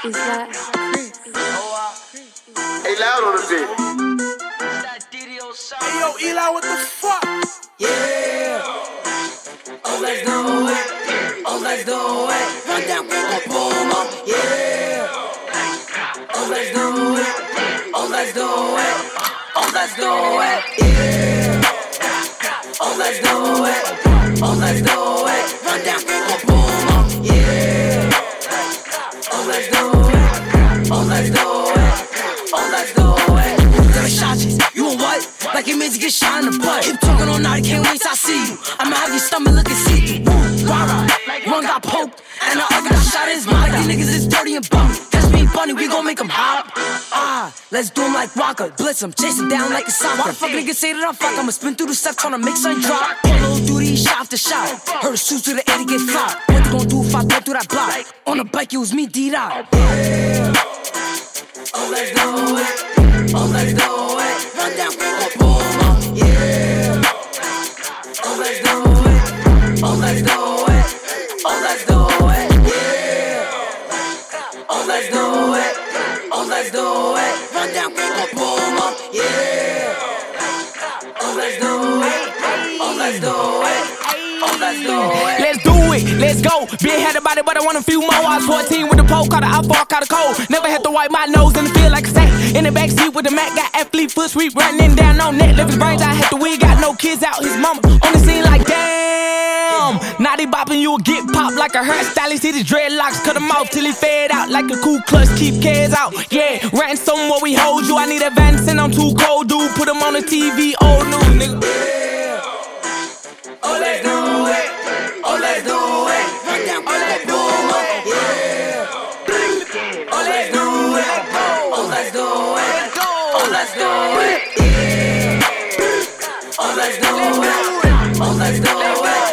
Is that Hey, loud on the beat. Hey yo, Eli, what the fuck? Yeah. Oh, let's do it. Oh, let's do it. Run down, boom, up. Yeah. Oh, let's do it. Oh, let's do it. Oh, let's do it. Yeah. Oh, let's do it. Oh, let's do it. Run down, boom, up. Yeah. Oh, let's do it. Oh, let's do it. Oh, let's do it. Gonna shot you. You want what? Like it means to get shot in the butt. Keep talking all night, can't wait till I see you. I'ma have your stomach looking see-through. Rah-rah. One got poked, and the other got shot in his mouth. Like these niggas is dirty and bummy. That's me funny, we gon' make them hop. Let's do him like Rocker. Blitz him, chase him down like a soccer. Why the fuck niggas say that I'm fuck? I'ma spin through the steps, tryna make something drop. Polo duty, shot after shot. Heard the shoes to the air to get flopped. What they gon' do if I go through that block? On the bike, it was me, D-Dot. Yeah. Oh, let's do it. Oh, let's do it. Run down, boom, up. Yeah. Oh, let's do it. Oh, let's do it. Oh, let's do it. Yeah. Oh, let's do it. Oh, let's do it. Run down, boom, up. Yeah. Oh, let's do it. Oh, let's do it. Oh, let's do it. Let's do it, let's go. Been had about it, but I want a few more. I was 14 with the pole, caught a outfall, caught a cold. Never had to wipe my nose in the field like a sack. In the backseat with the Mac, got athlete foot sweep running down on net. Left his brains, I had the wig, got no kids out. His mama on the scene like damn. Naughty bopping, you'll get popped like a hairstylist. Hit his dreadlocks, cut him off till he fade out like a cool clutch. Keep kids out, yeah. Ransom what we hold you. I need advance and I'm too cold, dude. Put him on the TV, old news, nigga. Yeah. Oh, let's do it. Oh, let's do it. Run down, oh, let's do it. Yeah. Oh, let's do it. Oh, let's do it. Oh, let's do it. Yeah. Oh, let's do it. Oh, let's do it.